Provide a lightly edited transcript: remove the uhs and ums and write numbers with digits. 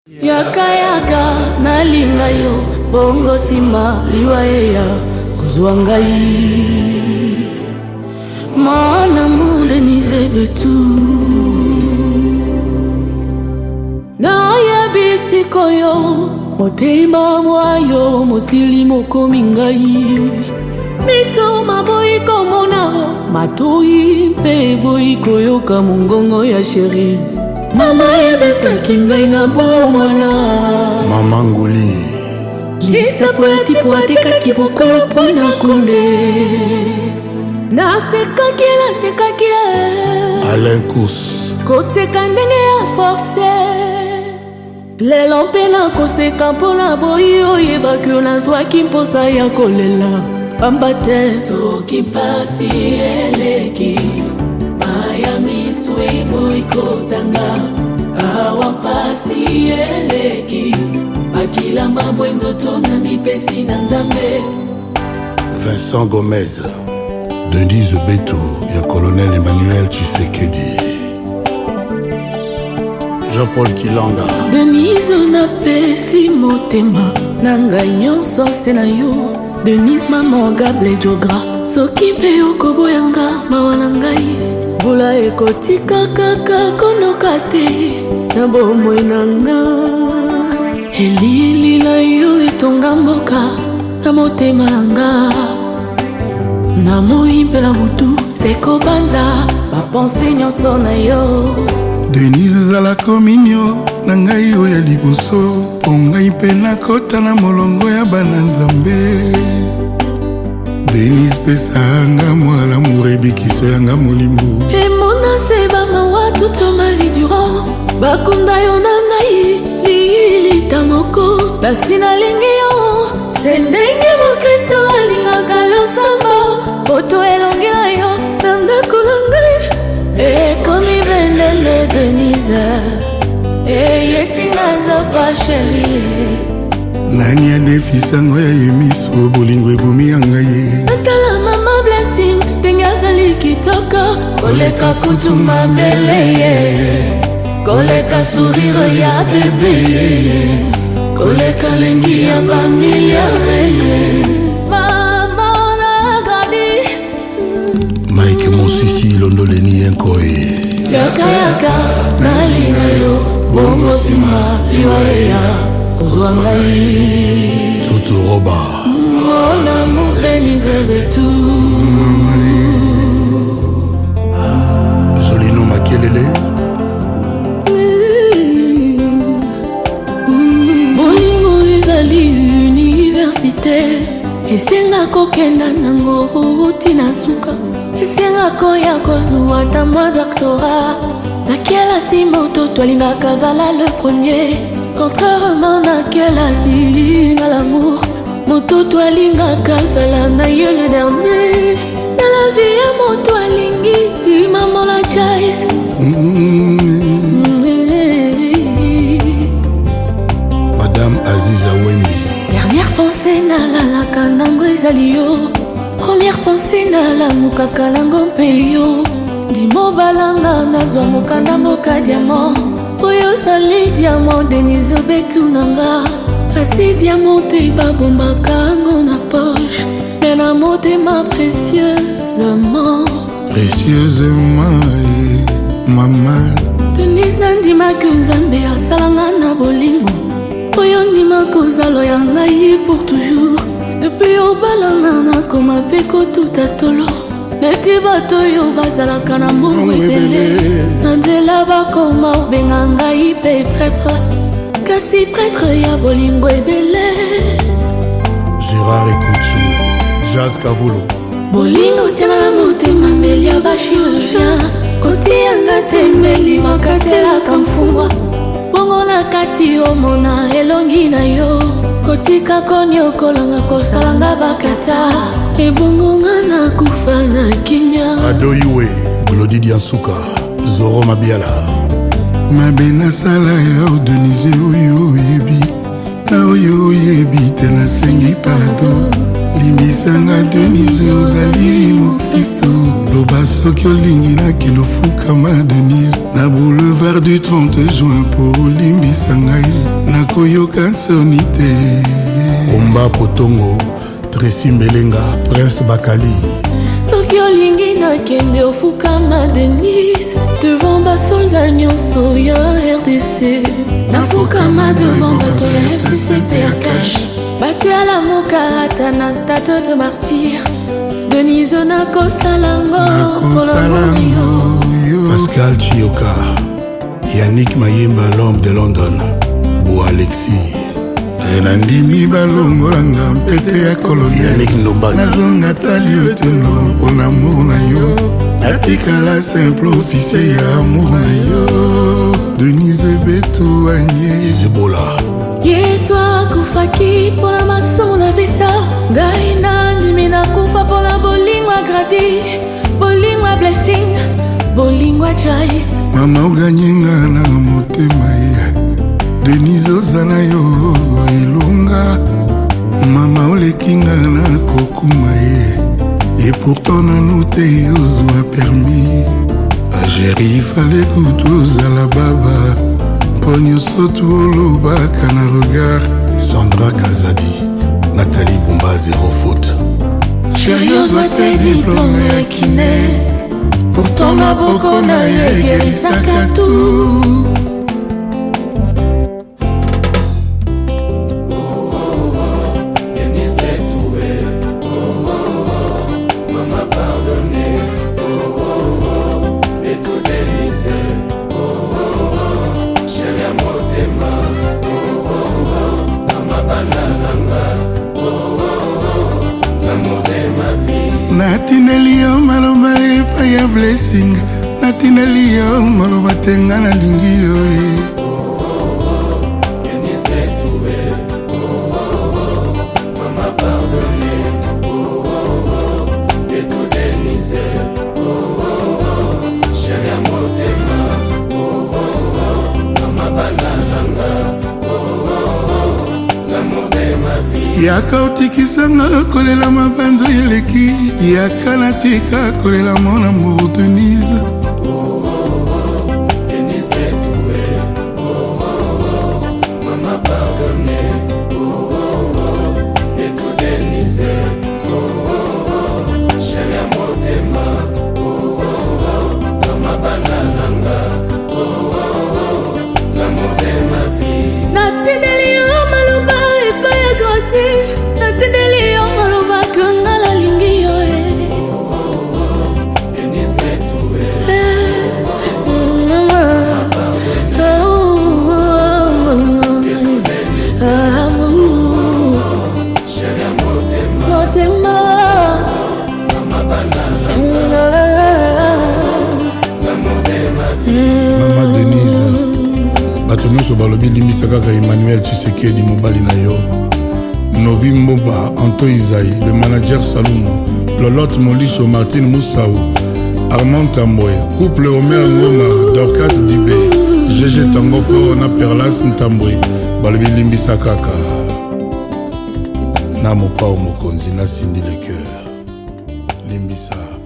Yaka yaka nalinga yo bongo sima liwaeya kuzwangai mon amour Denise Betou na ya bisiko yo motema mwayo mosili mokomi ngai miso maboyi komona matoi mpe boyi koyoka mongongo ya sheri mama ebesaki ngai na bomwana mama ngoli lisapo ya tipo atekaki bokolo mpona kunde nasekaki Alain Kous koseka ndenge ya force lelo mpe nakoseka mpona boyi oyebaki yo nazwaki mposa ya kolela pamba te soki mpasi eleki maya miswe boyi kotanga awa mpasi eleki makila mabwe nzoto na mipesi na nzambe. Vincent Gomez Denise Betou ya Colonel Emmanuel Tshisekedi Jean-Paul Kilanga Denise napesi motema na ngai nyonso se na yo Denise mama gable jogra soki mpe okoboyanga mawa na ngai mbula ekotika kaka konoka te na bomoi na nga elili na yo etonga mboka na motema na nga na moi mpe na butu sekobanza bapense nyonso na yo Denise ezala kominio na ngai oyo ya liboso po ngai mpe nakota na molongo ya bana nzambe Denise pesanga mwa lamour ebikiso yanga molimo emona se bamawa toute ma vie durant bakunda yo na ngai lilita moko kasi nalingi yo se ndenge mokristo alingaka losambo poto elongi na yo na ndako na ngai ekomi bendele Denise eyesinga zopa sheri nani adefisango ya yemiso bolingo ebomi ya ngai atala mama blessing ndenge azali kitoko koleka kutu mabele ye koleka sourire ya bebe koleka lengi ya bamiliare mama nagadi Mike Mosisi londoleni enkoye yaka nalinga yo bongo sima liwaeya kozwa ngai Tutu Roba mon amour Denise Betou Jolino Makelele bolingo ezali université esenga kokenda nango tina suka esenga koya kozwa ta mwa doctorat nakelasi moto twalingaka zala le premier contrairement nakelasi na l'amour moto twalingaka zala na ye le dernier na la vie ya moto alingi mamona jais Madame Aziza Wembi dernière pensée nalalaka nango ezali yo première pensée nalamukaka nango mpe yo ndimobalanga nazwa mokanda mboka diamant oyo ozali diamant Denise Betou nanga kasi diamant te babombaka yango na poche me na motema précieusement mama Denise nandimaki nzambe asalanga na bolingo oyo ndima kozalo ya ngai pour toujours depuis obalanga nakoma mpe kotuta tolo neti bato oyo bazalaka na mbongo ebele na nzela bakoma obenga ngai mpe prêtre kasi prêtre ya bolingo ebele Gérard Ekuchi Jazz Kavulo bolingo tianga na motema mbeli ya bachirurgien kotianga te mbeli bakatelaka mfungwa bongo na kati omona elongi na yo kotika koniokolanga kosalanga bakata ebongonga na kufa na kimia Adoiwe Glodi Diansuka Zoro Mabiala mabe nasala ya Denise oyo oyebi na oyo oyebi te nasengi pardon limbisanga Denise ozali mokristo loba soki olingi nakende ofukama Denise na boulevard du 30 juin po olimbisa ngai nakoyoka soni te. Omba Potongo, Tracy Mbelenga, Prince Bakali. Soki olingi nakende ofukama Denise devant basolda nyonso ya RDC nafukama devant bato ya FCCPH bato ya lamuka ata na statue de martyr Denise nakosalango Pascal Chioka, Yannick Mayemba, l'homme de London, Bo Alexis nandimi balongolanga mpete ya koloni Yannick Ndombaza nazonga tali otelo mpona amour na yo natikala simple officier ya amour na yo Denise Beto Anye Zibola Yesu akufaki mpona masumu na bisa ngai nandimi nakufa mpona bolingwa gradi bolingwa blessing bolingwa Joyce mama oganyenga na motema ye Denise ozana yo elonga mama olekinga na kokuma ye et pourtant nanu te ozwa permis ageri fale kutu ozala baba mpo nyonso tu olobaka na regard Sandra Kazadi Nathalie Bumba zéro faute chéri ozwa te diplome ya kine pourtant maboko na ye egerisaka tu natineli yo maloba epai ya blessing natineli yo maloba tenga nalingi yo yaka otikisanga kolela mabando eleki yaka natika kolela mon amour Denise natindeli yo maloba kanga nalingi yo Mama Denise bato nyonso balobi limbisa kaka Emmanuel Tshisekedi mobali na yo Novi Mboba, Anto Isaïe, le manager Salumo, Lolotte Moliso, Martine Moussao, Armand Tamboy, couple Omer Ngoma, Dorcas Dibé, GG Tangofo, na Perlas Ntamboy, Balbi Limbisa Kaka, Namo Pao Mokonzi, na Cindy le cœur, Limbisa.